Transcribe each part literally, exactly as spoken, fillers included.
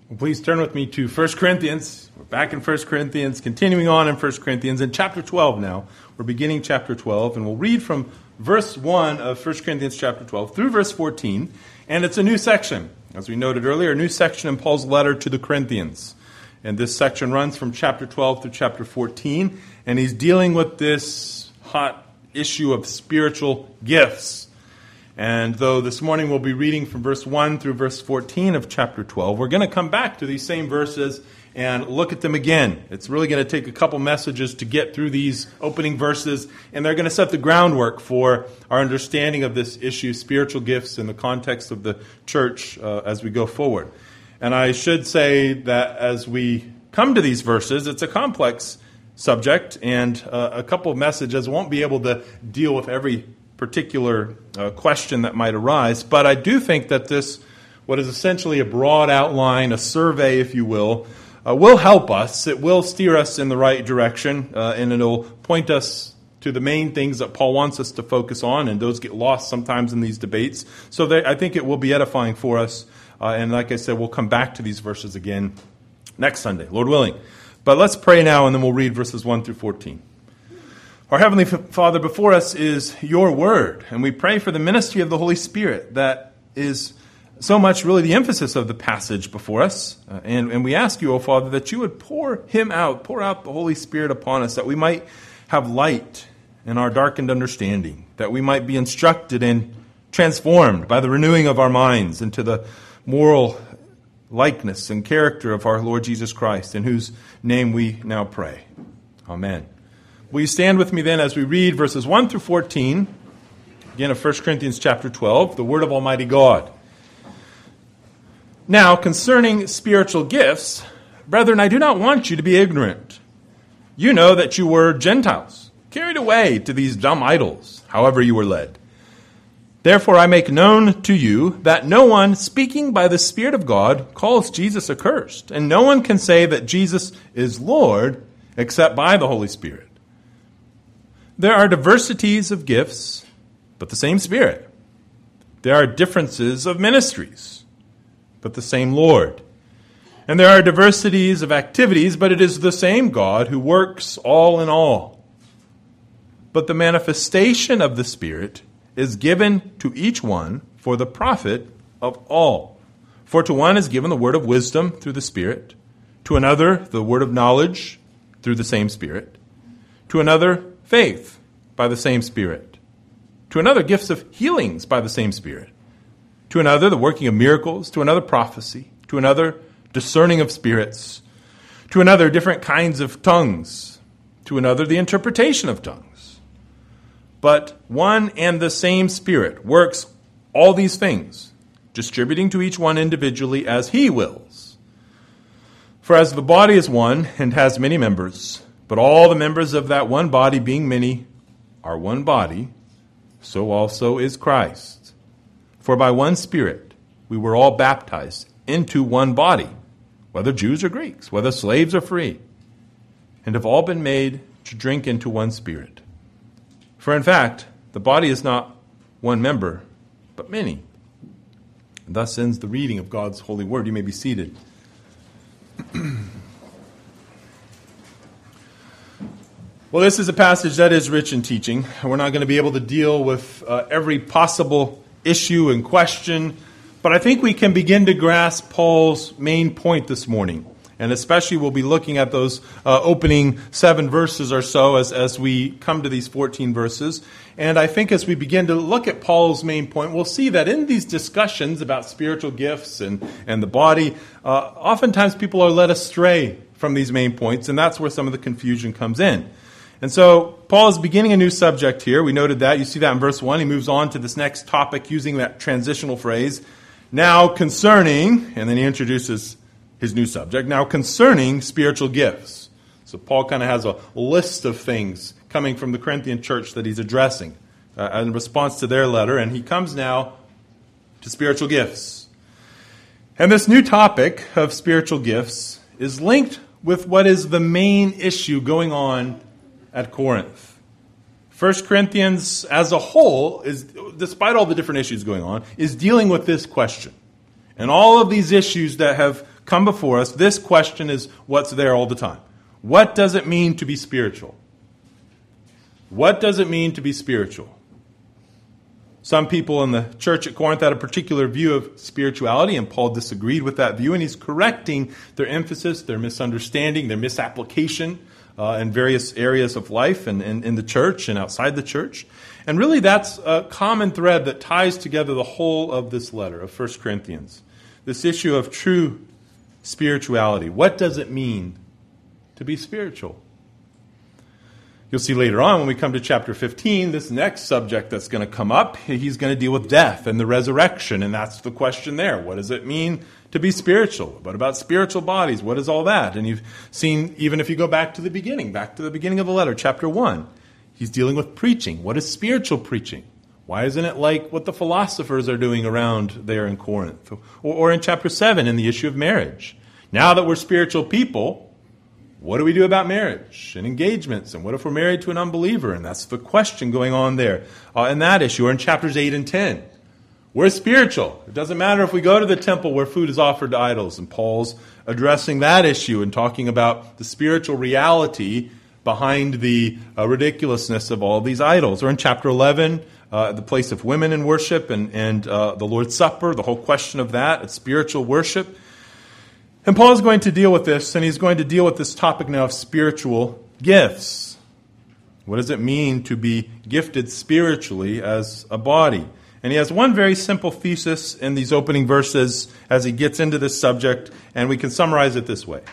Well, please turn with me to First Corinthians. We're back in First Corinthians, continuing on in First Corinthians, in chapter twelve now. We're beginning chapter twelve, and we'll read from verse one of First Corinthians chapter twelve through verse fourteen, and it's a new section. As we noted earlier, a new section in Paul's letter to the Corinthians. And this section runs from chapter twelve through chapter fourteen, and he's dealing with this hot issue of spiritual gifts. And though this morning we'll be reading from verse one through verse fourteen of chapter twelve, we're going to come back to these same verses and look at them again. It's really going to take a couple messages to get through these opening verses, and they're going to set the groundwork for our understanding of this issue, spiritual gifts, in the context of the church uh, as we go forward. And I should say that as we come to these verses, it's a complex subject, and uh, a couple of messages won't be able to deal with every particular uh, question that might arise, but I do think that this, what is essentially a broad outline, a survey, if you will, uh, will help us. It will steer us in the right direction, uh, and it'll point us to the main things that Paul wants us to focus on, and those get lost sometimes in these debates. So they, I think it will be edifying for us, uh, and like I said, we'll come back to these verses again next Sunday, Lord willing. But let's pray now, and then we'll read verses one through fourteen. Our Heavenly Father, before us is your word, and we pray for the ministry of the Holy Spirit. That is so much really the emphasis of the passage before us. Uh, and, and we ask you, O Father, that you would pour him out, pour out the Holy Spirit upon us, that we might have light in our darkened understanding, that we might be instructed and transformed by the renewing of our minds into the moral likeness and character of our Lord Jesus Christ, in whose name we now pray. Amen. Will you stand with me then as we read verses one through fourteen, again of First Corinthians chapter twelve, the Word of Almighty God. Now, concerning spiritual gifts, brethren, I do not want you to be ignorant. You know that you were Gentiles, carried away to these dumb idols, however you were led. Therefore I make known to you that no one speaking by the Spirit of God calls Jesus accursed, and no one can say that Jesus is Lord except by the Holy Spirit. There are diversities of gifts, but the same Spirit. There are differences of ministries, but the same Lord. And there are diversities of activities, but it is the same God who works all in all. But the manifestation of the Spirit is given to each one for the profit of all. For to one is given the word of wisdom through the Spirit, to another the word of knowledge through the same Spirit, to another faith by the same Spirit, to another gifts of healings by the same Spirit, to another the working of miracles, to another prophecy, to another discerning of spirits, to another different kinds of tongues, to another the interpretation of tongues. But one and the same Spirit works all these things, distributing to each one individually as he wills. For as the body is one and has many members, but all the members of that one body, being many, are one body, so also is Christ. For by one Spirit we were all baptized into one body, whether Jews or Greeks, whether slaves or free, and have all been made to drink into one Spirit. For in fact, the body is not one member, but many. And thus ends the reading of God's holy word. You may be seated. Well, this is a passage that is rich in teaching. We're not going to be able to deal with uh, every possible issue and question, but I think we can begin to grasp Paul's main point this morning. And especially we'll be looking at those uh, opening seven verses or so as, as we come to these fourteen verses. And I think as we begin to look at Paul's main point, we'll see that in these discussions about spiritual gifts and, and the body, uh, oftentimes people are led astray from these main points, and that's where some of the confusion comes in. And so Paul is beginning a new subject here. We noted that. You see that in verse one. He moves on to this next topic using that transitional phrase. Now concerning, and then he introduces his new subject, now concerning spiritual gifts. So Paul kind of has a list of things coming from the Corinthian church that he's addressing uh, in response to their letter. And he comes now to spiritual gifts. And this new topic of spiritual gifts is linked with what is the main issue going on at Corinth. First Corinthians as a whole, is, despite all the different issues going on, is dealing with this question. And all of these issues that have come before us, this question is what's there all the time. What does it mean to be spiritual? What does it mean to be spiritual? Some people in the church at Corinth had a particular view of spirituality, and Paul disagreed with that view, and he's correcting their emphasis, their misunderstanding, their misapplication uh, in various areas of life and in the church and outside the church. And really that's a common thread that ties together the whole of this letter of First Corinthians. This issue of true spirituality. What does it mean to be spiritual? You'll see later on when we come to chapter fifteen, this next subject that's going to come up, he's going to deal with death and the resurrection, and that's the question there. What does it mean to be spiritual? What about spiritual bodies? What is all that? And you've seen, even if you go back to the beginning, back to the beginning of the letter, chapter one, he's dealing with preaching. What is spiritual preaching? Why isn't it like what the philosophers are doing around there in Corinth? Or, or in chapter seven, in the issue of marriage. Now that we're spiritual people, what do we do about marriage and engagements? And what if we're married to an unbeliever? And that's the question going on there uh, in that issue. Or in chapters eight and ten. We're spiritual. It doesn't matter if we go to the temple where food is offered to idols. And Paul's addressing that issue and talking about the spiritual reality behind the uh, ridiculousness of all these idols. Or in chapter eleven, uh, the place of women in worship and, and uh, the Lord's Supper, the whole question of that, it's spiritual worship. And Paul is going to deal with this, and he's going to deal with this topic now of spiritual gifts. What does it mean to be gifted spiritually as a body? And he has one very simple thesis in these opening verses as he gets into this subject, and we can summarize it this way.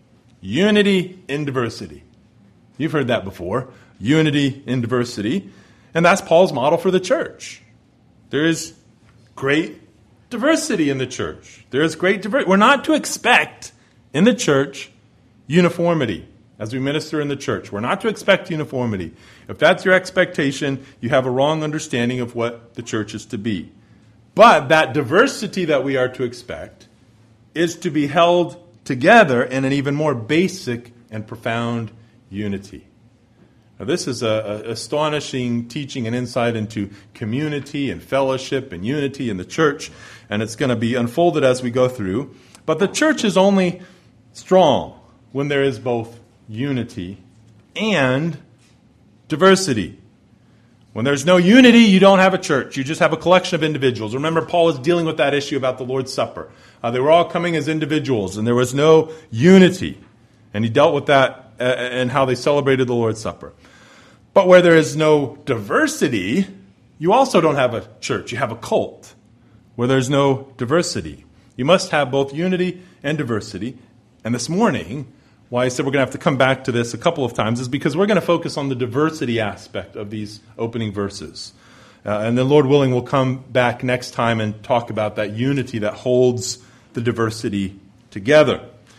Unity in diversity. You've heard that before. Unity in diversity. And that's Paul's model for the church. There is great diversity in the church. There is great diversity. We're not to expect in the church uniformity as we minister in the church. We're not to expect uniformity. If that's your expectation, you have a wrong understanding of what the church is to be. But that diversity that we are to expect is to be held together in an even more basic and profound unity. Now, this is an astonishing teaching and insight into community and fellowship and unity in the church, and it's going to be unfolded as we go through. But the church is only strong when there is both unity and diversity. When there's no unity, you don't have a church. You just have a collection of individuals. Remember, Paul is dealing with that issue about the Lord's Supper. Uh, they were all coming as individuals, and there was no unity. And he dealt with that uh, and how they celebrated the Lord's Supper. But where there is no diversity, you also don't have a church. You have a cult. Where there's no diversity, you must have both unity and diversity. And this morning, why I said we're going to have to come back to this a couple of times is because we're going to focus on the diversity aspect of these opening verses. Uh, and then, Lord willing, we'll come back next time and talk about that unity that holds the diversity together.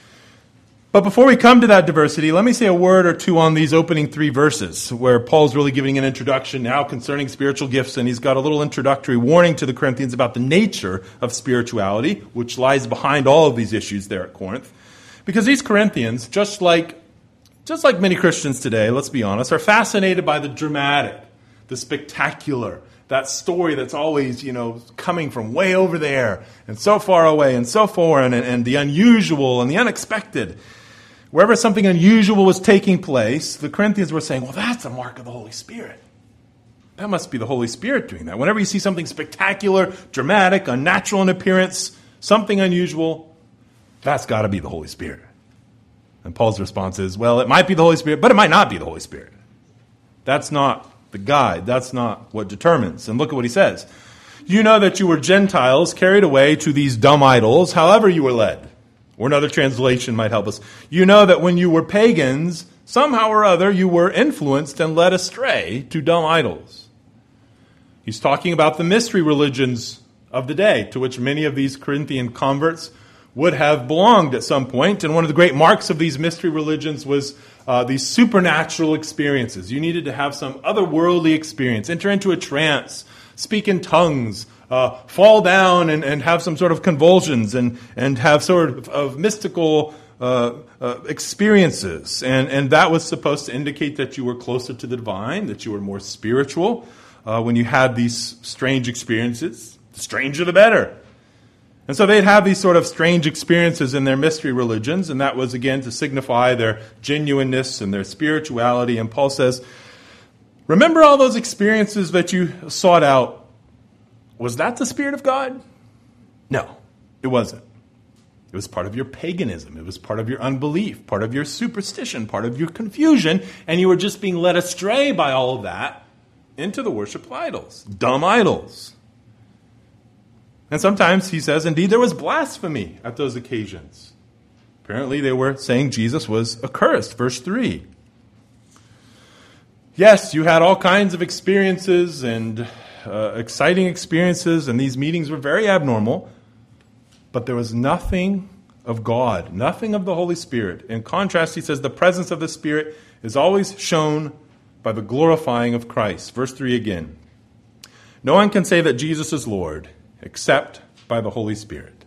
But before we come to that diversity, let me say a word or two on these opening three verses, where Paul's really giving an introduction now concerning spiritual gifts, and he's got a little introductory warning to the Corinthians about the nature of spirituality, which lies behind all of these issues there at Corinth. Because these Corinthians, just like, just like many Christians today, let's be honest, are fascinated by the dramatic, the spectacular, that story that's always, you know, coming from way over there and so far away and so foreign, and, and the unusual and the unexpected. Wherever something unusual was taking place, the Corinthians were saying, well, that's a mark of the Holy Spirit. That must be the Holy Spirit doing that. Whenever you see something spectacular, dramatic, unnatural in appearance, something unusual, that's got to be the Holy Spirit. And Paul's response is, well, it might be the Holy Spirit, but it might not be the Holy Spirit. That's not the guide. That's not what determines. And look at what he says. You know that you were Gentiles carried away to these dumb idols, however you were led. Or another translation might help us. You know that when you were pagans, somehow or other you were influenced and led astray to dumb idols. He's talking about the mystery religions of the day, to which many of these Corinthian converts would have belonged at some point. And one of the great marks of these mystery religions was uh, these supernatural experiences. You needed to have some otherworldly experience, enter into a trance, speak in tongues, Uh, fall down and, and have some sort of convulsions and, and have sort of, of mystical uh, uh, experiences. And, and that was supposed to indicate that you were closer to the divine, that you were more spiritual uh, when you had these strange experiences. The stranger, the better. And so they'd have these sort of strange experiences in their mystery religions, and that was, again, to signify their genuineness and their spirituality. And Paul says, remember all those experiences that you sought out? Was that the Spirit of God? No, it wasn't. It was part of your paganism. It was part of your unbelief, part of your superstition, part of your confusion, and you were just being led astray by all of that into the worship of idols, dumb idols. And sometimes, he says, indeed, there was blasphemy at those occasions. Apparently, they were saying Jesus was accursed. Verse three. Yes, you had all kinds of experiences and uh, exciting experiences, and these meetings were very abnormal, but there was nothing of God, nothing of the Holy Spirit. In contrast, he says, the presence of the Spirit is always shown by the glorifying of Christ. Verse three again. No one can say that Jesus is Lord except by the Holy Spirit.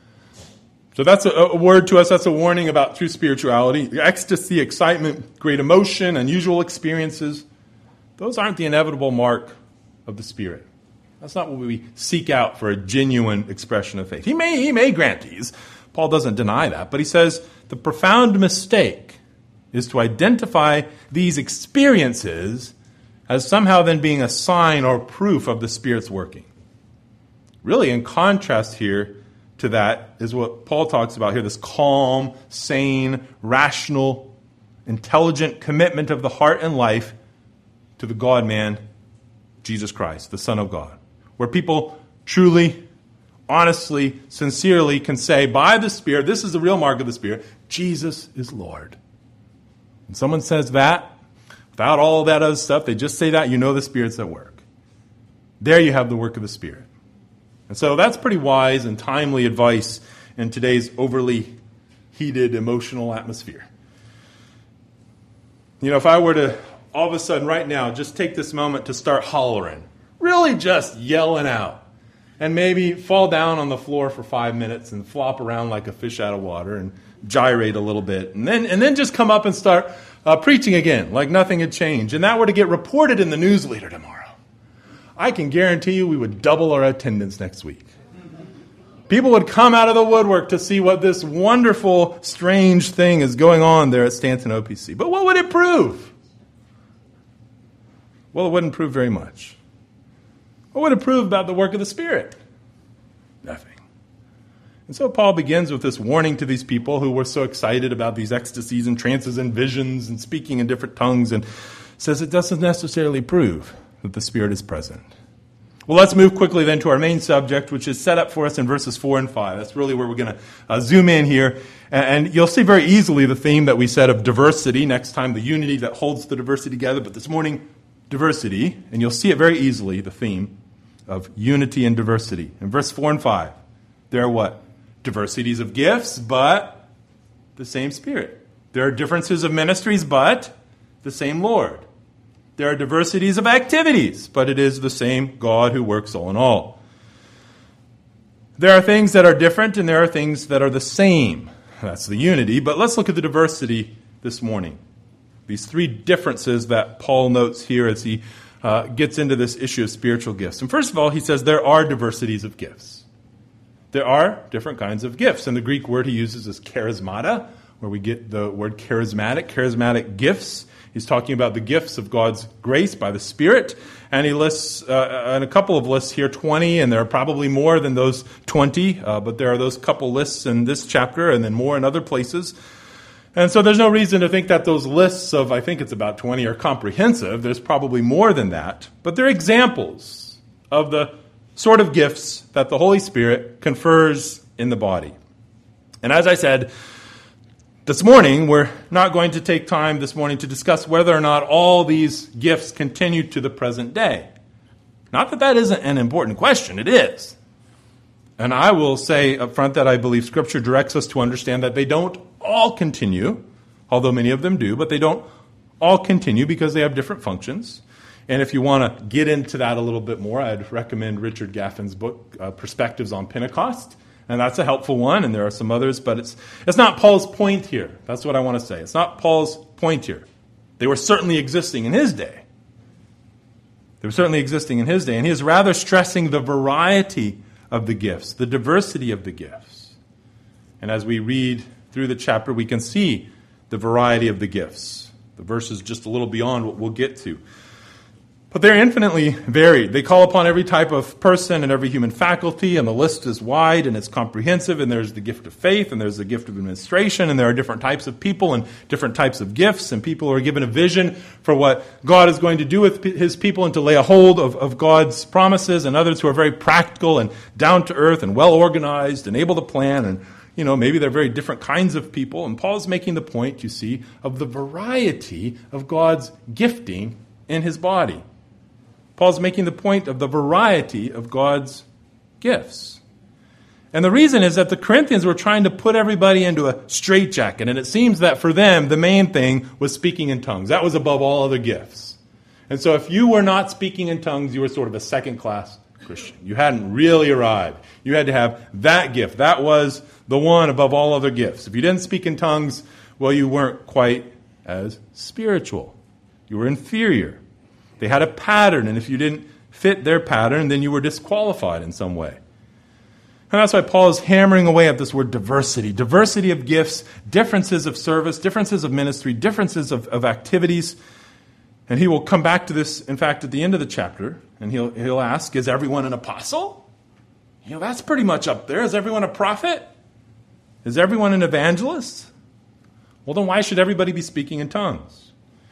So that's a, a word to us, that's a warning about true spirituality. Ecstasy, excitement, great emotion, unusual experiences, those aren't the inevitable mark of the Spirit. That's not what we seek out for a genuine expression of faith. He may, he may grant these. Paul doesn't deny that, but he says the profound mistake is to identify these experiences as somehow then being a sign or proof of the Spirit's working. Really, in contrast here to that is what Paul talks about here, this calm, sane, rational, intelligent commitment of the heart and life to the God-man, Jesus Christ, the Son of God, where people truly, honestly, sincerely can say, by the Spirit, this is the real mark of the Spirit, Jesus is Lord. And someone says that, without all that other stuff, they just say that, you know the Spirit's at work. There you have the work of the Spirit. And so that's pretty wise and timely advice in today's overly heated, emotional atmosphere. You know, if I were to all of a sudden right now just take this moment to start hollering, really just yelling out, and maybe fall down on the floor for five minutes and flop around like a fish out of water and gyrate a little bit, and then and then just come up and start uh, preaching again like nothing had changed, and that were to get reported in the news leader tomorrow, I can guarantee you we would double our attendance next week. People would come out of the woodwork to see what this wonderful, strange thing is going on there at Stanton O P C. But what would it prove? Well, it wouldn't prove very much. What would it prove about the work of the Spirit? Nothing. And so Paul begins with this warning to these people who were so excited about these ecstasies and trances and visions and speaking in different tongues, and says it doesn't necessarily prove that the Spirit is present. Well, let's move quickly then to our main subject, which is set up for us in verses four and five. That's really where we're going to uh, zoom in here. And, and you'll see very easily the theme that we said of diversity. Next time, the unity that holds the diversity together. But this morning, diversity. And you'll see it very easily, the theme of unity and diversity. In verse four and five, there are what? Diversities of gifts, but the same Spirit. There are differences of ministries, but the same Lord. There are diversities of activities, but it is the same God who works all in all. There are things that are different, and there are things that are the same. That's the unity. But let's look at the diversity this morning. These three differences that Paul notes here as he uh, gets into this issue of spiritual gifts. And first of all, he says there are diversities of gifts. There are different kinds of gifts. And the Greek word he uses is charismata, where we get the word charismatic, charismatic gifts. He's talking about the gifts of God's grace by the Spirit. And he lists, uh, in a couple of lists here, twenty, and there are probably more than those twenty, uh, but there are those couple lists in this chapter and then more in other places. And so there's no reason to think that those lists of, I think it's about twenty, are comprehensive. There's probably more than that. But they're examples of the sort of gifts that the Holy Spirit confers in the body. And as I said, this morning, we're not going to take time this morning to discuss whether or not all these gifts continue to the present day. Not that that isn't an important question. It is. And I will say up front that I believe Scripture directs us to understand that they don't all continue, although many of them do, but they don't all continue because they have different functions. And if you want to get into that a little bit more, I'd recommend Richard Gaffin's book, uh, Perspectives on Pentecost. And that's a helpful one, and there are some others, but it's it's not Paul's point here. That's what I want to say. It's not Paul's point here. They were certainly existing in his day. They were certainly existing in his day, and he is rather stressing the variety of the gifts, the diversity of the gifts. And as we read through the chapter, we can see the variety of the gifts. The verse is just a little beyond what we'll get to. But they're infinitely varied. They call upon every type of person and every human faculty, and the list is wide and it's comprehensive, and there's the gift of faith, and there's the gift of administration, and there are different types of people and different types of gifts, and people are given a vision for what God is going to do with his people and to lay a hold of, of God's promises, and others who are very practical and down to earth and well organized and able to plan, and you know, maybe they're very different kinds of people. And Paul's making the point, you see, of the variety of God's gifting in his body. Paul's making the point of the variety of God's gifts. And the reason is that the Corinthians were trying to put everybody into a straitjacket, and it seems that for them, the main thing was speaking in tongues. That was above all other gifts. And so if you were not speaking in tongues, you were sort of a second-class Christian. You hadn't really arrived. You had to have that gift. That was the one above all other gifts. If you didn't speak in tongues, well, you weren't quite as spiritual. You were inferior. They had a pattern, and if you didn't fit their pattern, then you were disqualified in some way. And that's why Paul is hammering away at this word diversity. Diversity of gifts, differences of service, differences of ministry, differences of, of activities. And he will come back to this, in fact, at the end of the chapter, and he'll, he'll ask, is everyone an apostle? You know, that's pretty much up there. Is everyone a prophet? Is everyone an evangelist? Well, then why should everybody be speaking in tongues?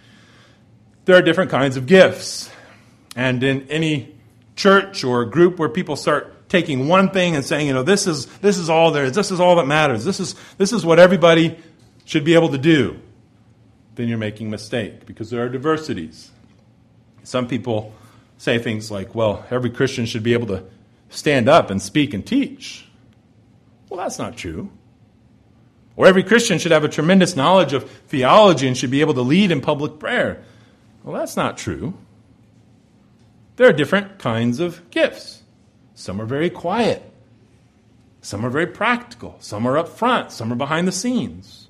There are different kinds of gifts. And in any church or group where people start taking one thing and saying, you know, this is this is all there is, this is all that matters, this is this is what everybody should be able to do, then you're making a mistake, because there are diversities. Some people say things like, well, every Christian should be able to stand up and speak and teach. Well, that's not true. Or every Christian should have a tremendous knowledge of theology and should be able to lead in public prayer. Well, that's not true. There are different kinds of gifts. Some are very quiet. Some are very practical. Some are up front. Some are behind the scenes.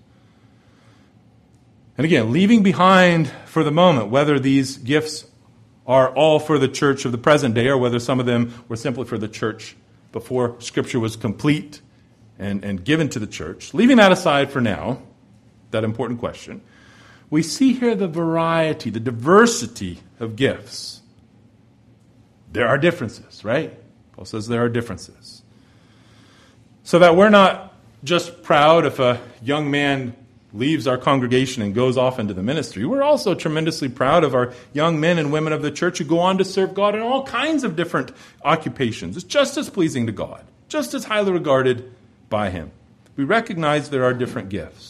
And again, leaving behind for the moment whether these gifts are all for the church of the present day or whether some of them were simply for the church before Scripture was complete and, and given to the church. Leaving that aside for now, that important question, we see here the variety, the diversity of gifts. There are differences, right? Paul says there are differences. So that we're not just proud if a young man leaves our congregation and goes off into the ministry. We're also tremendously proud of our young men and women of the church who go on to serve God in all kinds of different occupations. It's just as pleasing to God, just as highly regarded by Him. We recognize there are different gifts.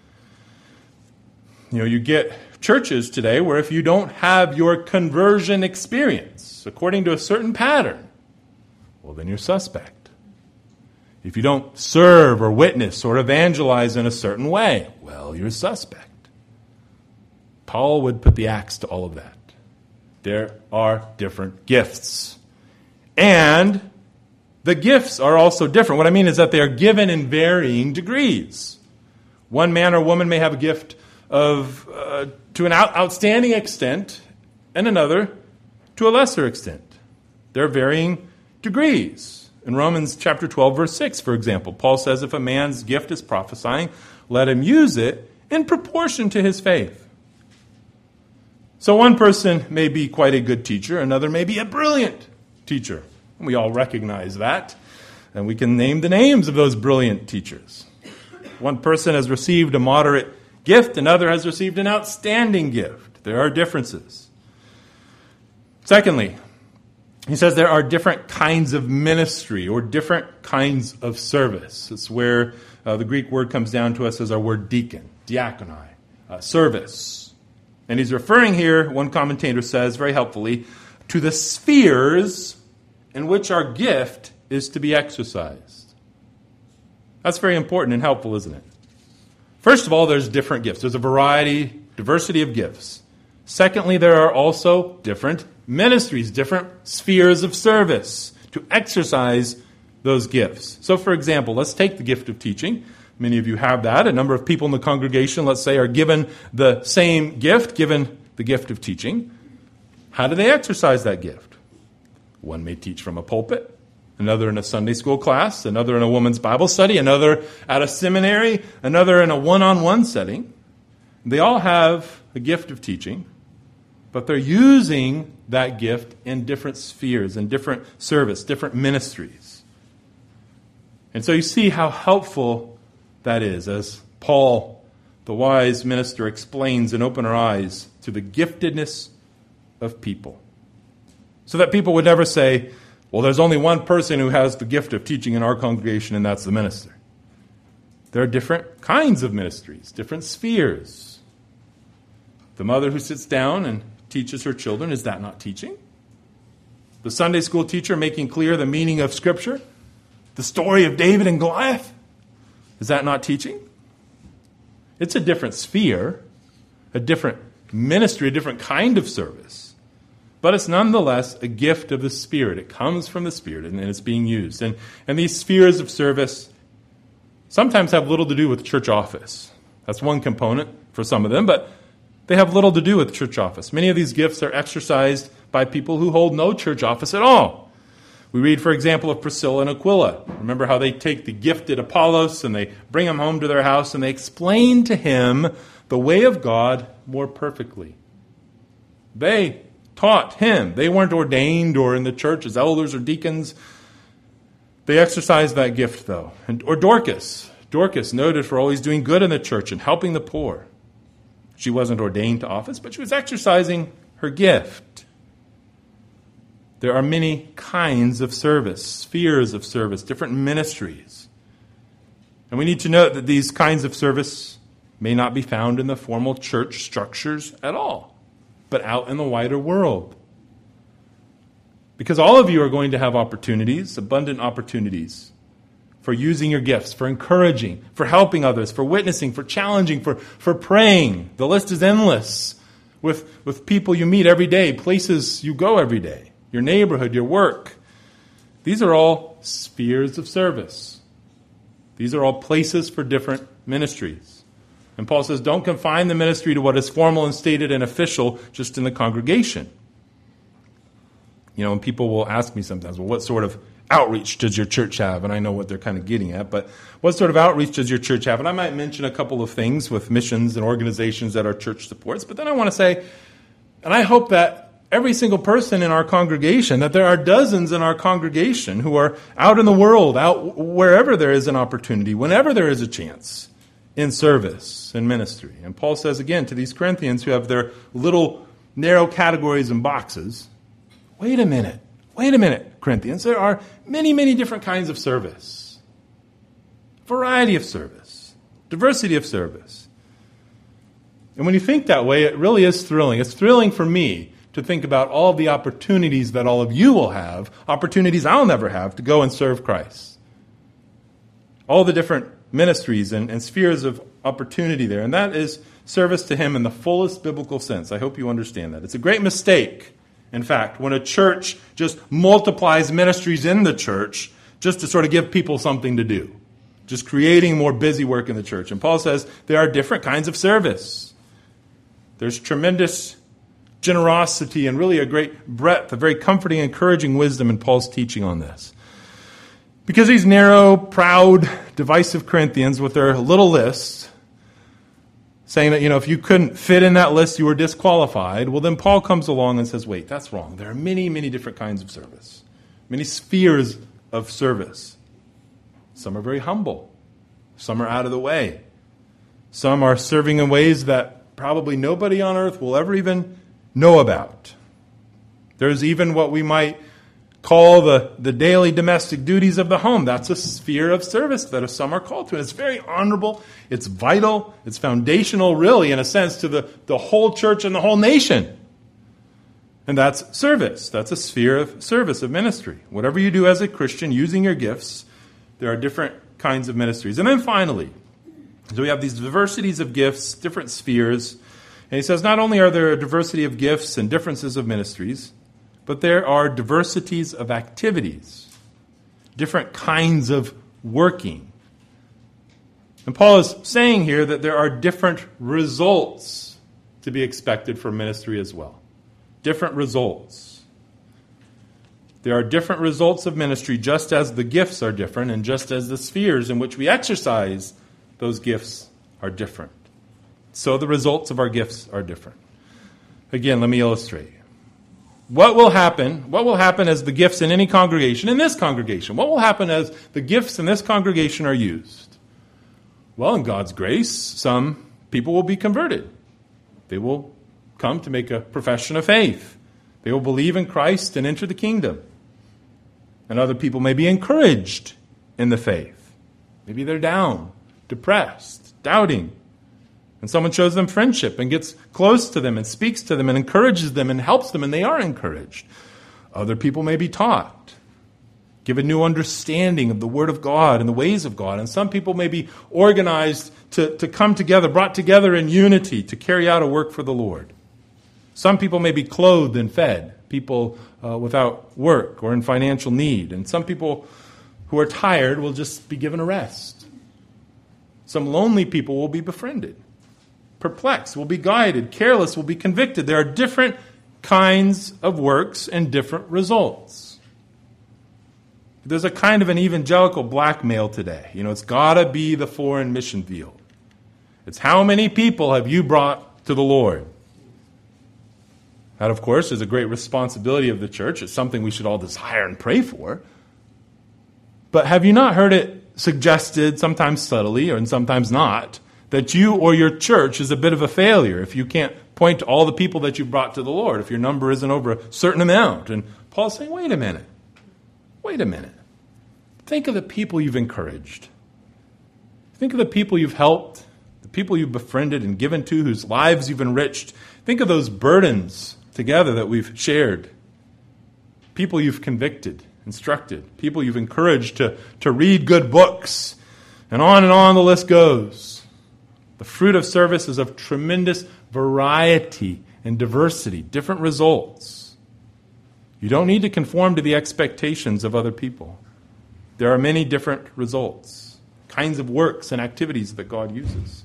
You know, you get churches today where if you don't have your conversion experience according to a certain pattern, well, then you're suspect. If you don't serve or witness or evangelize in a certain way, well, you're suspect. Paul would put the axe to all of that. There are different gifts. And the gifts are also different. What I mean is that they are given in varying degrees. One man or woman may have a gift of uh, to an out, outstanding extent, and another to a lesser extent. There are varying degrees. In Romans chapter twelve, verse six, for example, Paul says, if a man's gift is prophesying, let him use it in proportion to his faith. So one person may be quite a good teacher, another may be a brilliant teacher. And we all recognize that, and we can name the names of those brilliant teachers. One person has received a moderate gift, another has received an outstanding gift. There are differences. Secondly, he says there are different kinds of ministry or different kinds of service. It's where uh, the Greek word comes down to us as our word deacon, diakonai, uh, service. And he's referring here, one commentator says very helpfully, to the spheres in which our gift is to be exercised. That's very important and helpful, isn't it? First of all, there's different gifts. There's a variety, diversity of gifts. Secondly, there are also different ministries, different spheres of service to exercise those gifts. So, for example, let's take the gift of teaching. Many of you have that. A number of people in the congregation, let's say, are given the same gift, given the gift of teaching. How do they exercise that gift? One may teach from a pulpit. another in a Sunday school class, another in a woman's Bible study, another at a seminary, another in a one-on-one setting. They all have a gift of teaching, but they're using that gift in different spheres, in different service, different ministries. And so you see how helpful that is as Paul, the wise minister, explains and opens our eyes to the giftedness of people. So that people would never say, well, there's only one person who has the gift of teaching in our congregation, and that's the minister. There are different kinds of ministries, different spheres. The mother who sits down and teaches her children, is that not teaching? The Sunday school teacher making clear the meaning of Scripture, the story of David and Goliath, is that not teaching? It's a different sphere, a different ministry, a different kind of service. But it's nonetheless a gift of the Spirit. It comes from the Spirit, and it's being used. And, and these spheres of service sometimes have little to do with church office. That's one component for some of them, but they have little to do with church office. Many of these gifts are exercised by people who hold no church office at all. We read, for example, of Priscilla and Aquila. Remember how they take the gifted Apollos and they bring him home to their house and they explain to him the way of God more perfectly. They taught him. They weren't ordained or in the church as elders or deacons. They exercised that gift, though. And, or Dorcas. Dorcas, noted for always doing good in the church and helping the poor. She wasn't ordained to office, but she was exercising her gift. There are many kinds of service, spheres of service, different ministries. And we need to note that these kinds of service may not be found in the formal church structures at all, but out in the wider world. Because all of you are going to have opportunities, abundant opportunities, for using your gifts, for encouraging, for helping others, for witnessing, for challenging, for, for praying. The list is endless with, with people you meet every day, places you go every day, your neighborhood, your work. These are all spheres of service. These are all places for different ministries. And Paul says, don't confine the ministry to what is formal and stated and official just in the congregation. You know, and people will ask me sometimes, well, what sort of outreach does your church have? And I know what they're kind of getting at, but what sort of outreach does your church have? And I might mention a couple of things with missions and organizations that our church supports, but then I want to say, and I hope that every single person in our congregation, that there are dozens in our congregation who are out in the world, out wherever there is an opportunity, whenever there is a chance, in service and ministry. And Paul says again to these Corinthians who have their little narrow categories and boxes, wait a minute. Wait a minute, Corinthians. There are many, many different kinds of service. Variety of service. Diversity of service. And when you think that way, it really is thrilling. It's thrilling for me to think about all of the opportunities that all of you will have, opportunities I'll never have to go and serve Christ. All the different ministries and, and spheres of opportunity there. And that is service to Him in the fullest biblical sense. I hope you understand that. It's a great mistake, in fact, when a church just multiplies ministries in the church just to sort of give people something to do. Just creating more busy work in the church. And Paul says there are different kinds of service. There's tremendous generosity and really a great breadth, a very comforting, encouraging wisdom in Paul's teaching on this. Because these narrow, proud, divisive Corinthians with their little list, saying that, you know, if you couldn't fit in that list, you were disqualified. Well, then Paul comes along and says, wait, that's wrong. There are many, many different kinds of service. Many spheres of service. Some are very humble. Some are out of the way. Some are serving in ways that probably nobody on earth will ever even know about. There's even what we might call the, the daily domestic duties of the home. That's a sphere of service that some are called to. And it's very honorable. It's vital. It's foundational, really, in a sense, to the, the whole church and the whole nation. And that's service. That's a sphere of service, of ministry. Whatever you do as a Christian, using your gifts, there are different kinds of ministries. And then finally, so we have these diversities of gifts, different spheres. And he says not only are there a diversity of gifts and differences of ministries, but there are diversities of activities, different kinds of working. And Paul is saying here that there are different results to be expected from ministry as well. Different results. There are different results of ministry, just as the gifts are different, and just as the spheres in which we exercise those gifts are different. So the results of our gifts are different. Again, let me illustrate. What will happen? What will happen as the gifts in any congregation, in this congregation? What will happen as the gifts in this congregation are used? Well, in God's grace, some people will be converted. They will come to make a profession of faith. They will believe in Christ and enter the kingdom. And other people may be encouraged in the faith. Maybe they're down, depressed, doubting. And someone shows them friendship and gets close to them and speaks to them and encourages them and helps them, and they are encouraged. Other people may be taught, give a new understanding of the Word of God and the ways of God. And some people may be organized to, to come together, brought together in unity to carry out a work for the Lord. Some people may be clothed and fed, people uh, without work or in financial need. And some people who are tired will just be given a rest. Some lonely people will be befriended. Perplexed will be guided. Careless will be convicted. There are different kinds of works and different results. There's a kind of an evangelical blackmail today. You know, it's got to be the foreign mission field. It's how many people have you brought to the Lord? That, of course, is a great responsibility of the church. It's something we should all desire and pray for. But have you not heard it suggested, sometimes subtly and sometimes not, that you or your church is a bit of a failure if you can't point to all the people that you brought to the Lord, if your number isn't over a certain amount? And Paul's saying, wait a minute. Wait a minute. Think of the people you've encouraged. Think of the people you've helped, the people you've befriended and given to, whose lives you've enriched. Think of those burdens together that we've shared. People you've convicted, instructed. People you've encouraged to, to read good books. And on and on the list goes. The fruit of service is of tremendous variety and diversity, different results. You don't need to conform to the expectations of other people. There are many different results, kinds of works and activities that God uses.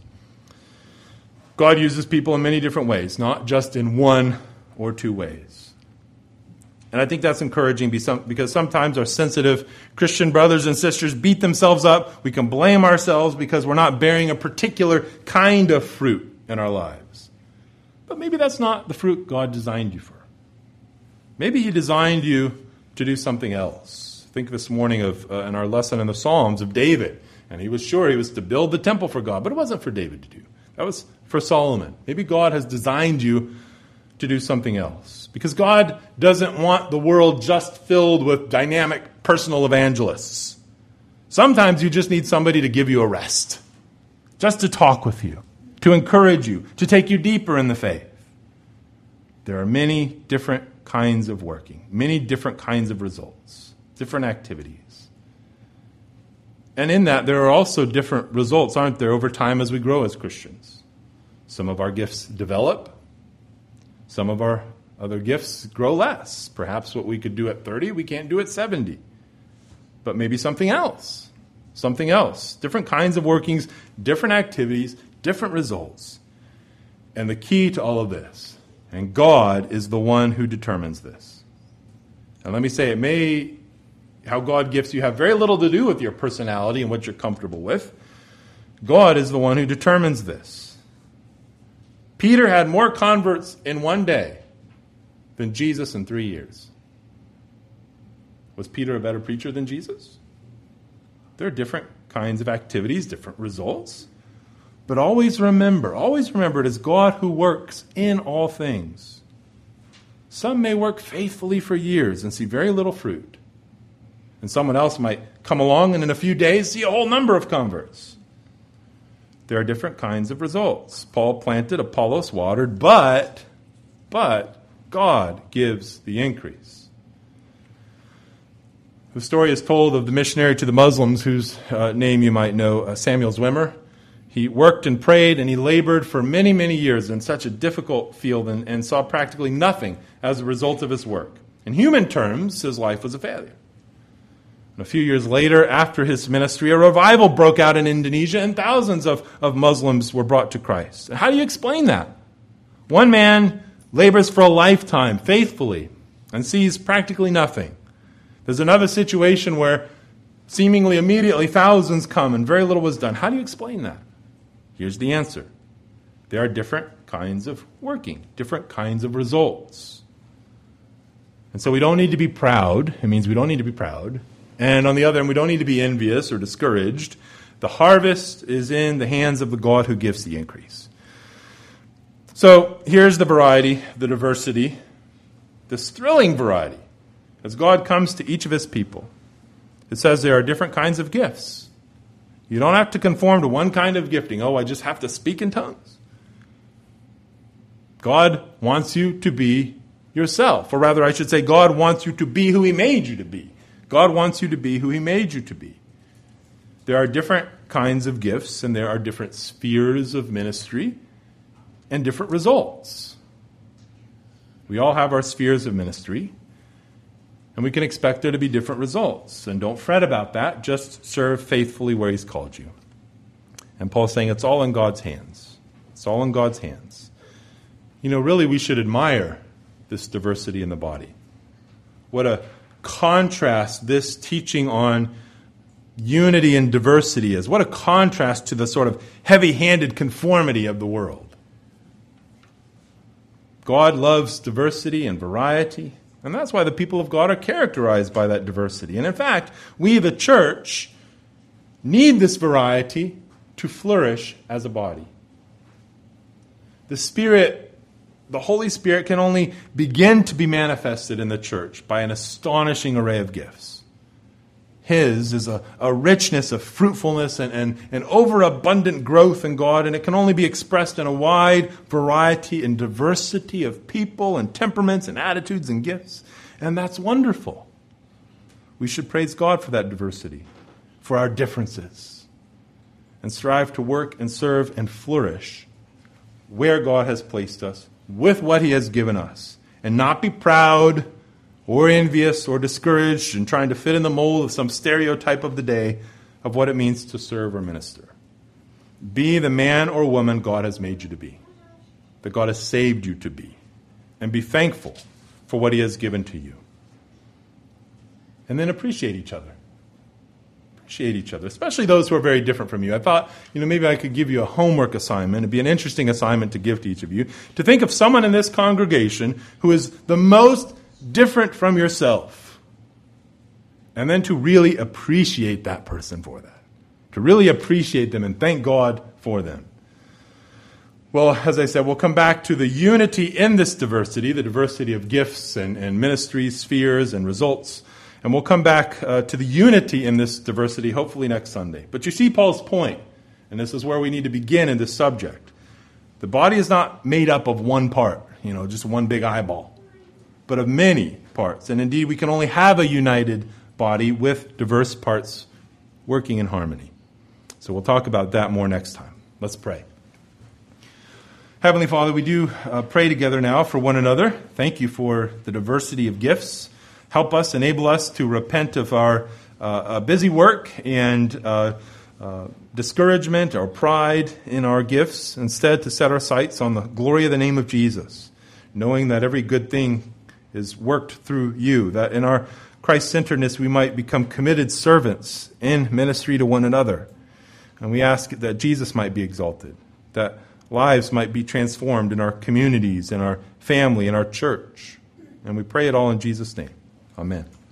God uses people in many different ways, not just in one or two ways. And I think that's encouraging because sometimes our sensitive Christian brothers and sisters beat themselves up. We can blame ourselves because we're not bearing a particular kind of fruit in our lives. But maybe that's not the fruit God designed you for. Maybe He designed you to do something else. Think this morning of uh, in our lesson in the Psalms of David. And he was sure he was to build the temple for God, but it wasn't for David to do. That was for Solomon. Maybe God has designed you to do something else. Because God doesn't want the world just filled with dynamic personal evangelists. Sometimes you just need somebody to give you a rest. Just to talk with you. To encourage you. To take you deeper in the faith. There are many different kinds of working. Many different kinds of results. Different activities. And in that, there are also different results, aren't there, over time as we grow as Christians. Some of our gifts develop. Some of our other gifts grow less. Perhaps what we could do at thirty, we can't do at seventy. But maybe something else. Something else. Different kinds of workings, different activities, different results. And the key to all of this, and God is the one who determines this. And let me say, it may, how God gifts you have very little to do with your personality and what you're comfortable with. God is the one who determines this. Peter had more converts in one day than Jesus in three years. Was Peter a better preacher than Jesus? There are different kinds of activities, different results. But always remember, always remember it is God who works in all things. Some may work faithfully for years and see very little fruit. And someone else might come along and in a few days see a whole number of converts. There are different kinds of results. Paul planted, Apollos watered, but, but God gives the increase. The story is told of the missionary to the Muslims, whose uh, name you might know, uh, Samuel Zwimmer. He worked and prayed and he labored for many, many years in such a difficult field and, and saw practically nothing as a result of his work. In human terms, his life was a failure. And a few years later, after his ministry, a revival broke out in Indonesia and thousands of, of Muslims were brought to Christ. And how do you explain that? One man labors for a lifetime faithfully and sees practically nothing. There's another situation where seemingly immediately thousands come and very little was done. How do you explain that? Here's the answer. There are different kinds of working, different kinds of results. And so we don't need to be proud. It means we don't need to be proud. And on the other hand, we don't need to be envious or discouraged. The harvest is in the hands of the God who gives the increase. So here's the variety, the diversity, this thrilling variety. As God comes to each of his people, it says there are different kinds of gifts. You don't have to conform to one kind of gifting. Oh, I just have to speak in tongues. God wants you to be yourself. Or rather, I should say, God wants you to be who he made you to be. God wants you to be who he made you to be. There are different kinds of gifts, and there are different spheres of ministry and different results. We all have our spheres of ministry, and we can expect there to be different results. And don't fret about that. Just serve faithfully where he's called you. And Paul's saying it's all in God's hands. It's all in God's hands. You know, really, we should admire this diversity in the body. What a contrast this teaching on unity and diversity is. What a contrast to the sort of heavy-handed conformity of the world. God loves diversity and variety, and that's why the people of God are characterized by that diversity. And in fact, we, the church, need this variety to flourish as a body. The Spirit The Holy Spirit can only begin to be manifested in the church by an astonishing array of gifts. His is a, a richness of fruitfulness and, and, and overabundant growth in God, and it can only be expressed in a wide variety and diversity of people and temperaments and attitudes and gifts. And that's wonderful. We should praise God for that diversity, for our differences, and strive to work and serve and flourish where God has placed us, with what he has given us, and not be proud or envious or discouraged and trying to fit in the mold of some stereotype of the day of what it means to serve or minister. Be the man or woman God has made you to be, that God has saved you to be, and be thankful for what he has given to you. And then appreciate each other. Appreciate each other, especially those who are very different from you. I thought, you know, maybe I could give you a homework assignment. It'd be an interesting assignment to give to each of you, to think of someone in this congregation who is the most different from yourself, and then to really appreciate that person for that, to really appreciate them and thank God for them. Well, as I said, we'll come back to the unity in this diversity, the diversity of gifts and, and ministries, spheres, and results. And we'll come back uh, to the unity in this diversity, hopefully next Sunday. But you see Paul's point, and this is where we need to begin in this subject. The body is not made up of one part, you know, just one big eyeball, but of many parts. And indeed, we can only have a united body with diverse parts working in harmony. So we'll talk about that more next time. Let's pray. Heavenly Father, we do uh, pray together now for one another. Thank you for the diversity of gifts. Help us, enable us to repent of our uh, uh, busy work and uh, uh, discouragement or pride in our gifts, instead to set our sights on the glory of the name of Jesus, knowing that every good thing is worked through you, that in our Christ-centeredness we might become committed servants in ministry to one another. And we ask that Jesus might be exalted, that lives might be transformed in our communities, in our family, in our church. And we pray it all in Jesus' name. Amen.